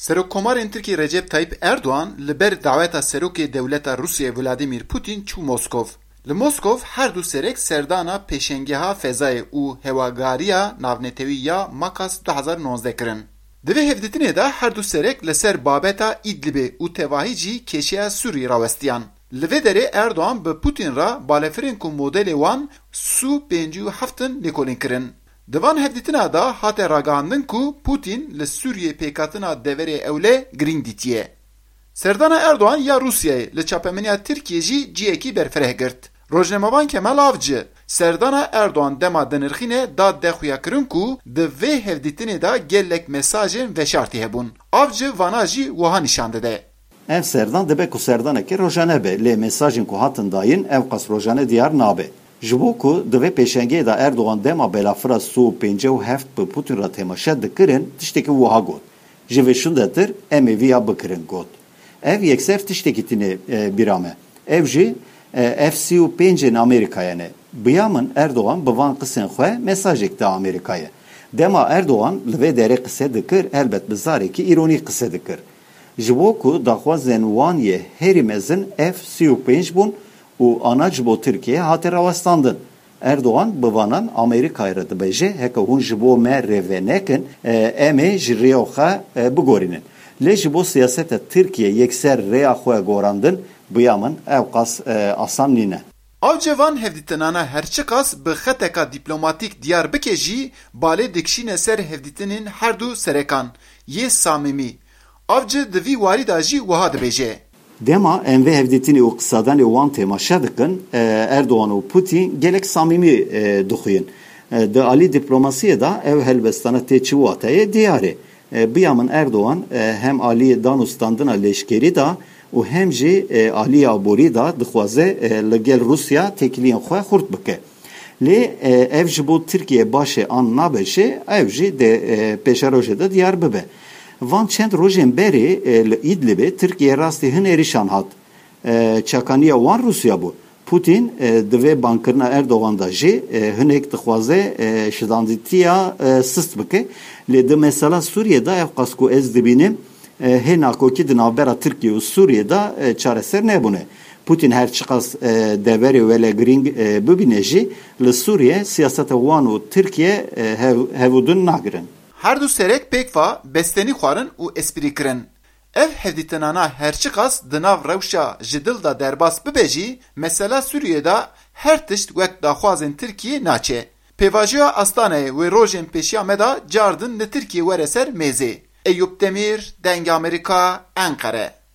Serokkomarên Tirkiye Recep Tayyip Erdoğan li ber daveta serokê dewleta Rûsyayê Vladimir Putin çû Moskov. Li Moskov her du serek serdana pêşengeha fezayê û hewagariya navnetewî ya Makas 2019 kirin. Di vê hevdîtinê de her du serek li ser babeta İdlibê û tevahî jî kêşeya Sûrî rawestiyan. Li vê derê Erdoğan bi Putin ra balefirên ku modelê wan Su-57 lêkolîn kirin. Di van hevdîtina da hate ragihandin ku Putin li Sûriyê pêkatina deverê ewlê girîng dîtiye. Serdana Erdoğan ya Rûsyayê li çapemeniya Tirkiye jî ciyekî berfireh girt. Rojnamevan Kemal Avcı, Serdana Erdoğan dema di nirxînê da dexuya kirin ku di vê hevdîtinê da gelek mesajên veşartî hebûn. Avcı vana jî wiha nîşan dide. Ev serdan dibe ku serdanekê rojane be lê mesajên ku hatin dayîn ev qas rojane diyar nabe. Ji bo ku di vê pêşengeyê da Erdoğan dema belafira Su-57 bi Putin ra temaşe dikirin tiştekî wiha got. Ji vê şundetir em ê vîya bikirin got. Ev yekser tiştekî tîne bîrame. Ev jî F-35'in Amerika'ya ne? Biyamin Erdoğan bi van qisên xwe mesajek da Amerika'ya. Dema Erdoğan li vê derê qise dikir elbet bi zarekî îronî qise dikir. Ji bo ku daxwazên wan yê herî mezin F-35 bûn û ana ji bo Tirkiye hate rawestandin. Erdoğan bi vanan Amerika'ya re dibêje heke hûn ji bo me rêve nekin em ê ji rêya xwe bigorînin. Lê ji bo siyaseta Tirkiye yekser rêya xwe gorandin biyamin ew qas asan nîne. Avcı van hevdîtinana herçi qas bi xeteka dîplomatîk diyar bike jî balê dikişîne ser hevdîtinên her du serekan yê samimî. Avcı di vî warî da jî wiha dibêje. Dema em vê hevdîtinê û qisadanê wan têmaşe dikin Erdoğan û Putin gelek samîmî dixuyin. Di alî dîplomasiyê da ev helbestana tê çi watayê diyar e. Biyamin Erdoğan hem alî danûstandina leşkerî da û hem jî alî aborî da dixwaze li gel Rusya tekiliyên xwe xurt bike. Lê ev ji bo Tirkiye başê an nabeşe ev jî de pêşerojê de diyar bibe. Van çend rojên berê li İdlibê Tirkiye rastî hin êrîşan hat. Çakaniya wan Rusya bû. Putin di vê bankirina Erdoğan da jî hinek dixwaze şidandîtiya sist bike. Lê di mesela Sûriyê ev qas ku ez dibînim hê nakokî di navbera Tirkiye û Sûriyê da çareser nebûne. Putin her çi qas deverê wele girîng bibîne jî li Sûriye siyaseta wan û Tirkiye hevûdin nagirin. Her du serek pêkva bestenî xwarin û esprî kirin. Ev hevdîtinana herçi qas di nav rewşa ji dil da derbas bibe jî mesela Sûriyê da her tişt wek daxwazên Tirkiye naçe. Pêvajiya Astanayê wê rojên pêşiya me da cardin li Tirkiye were ser mêzê. Eyüp Demir, Deng Amerika, Ankara.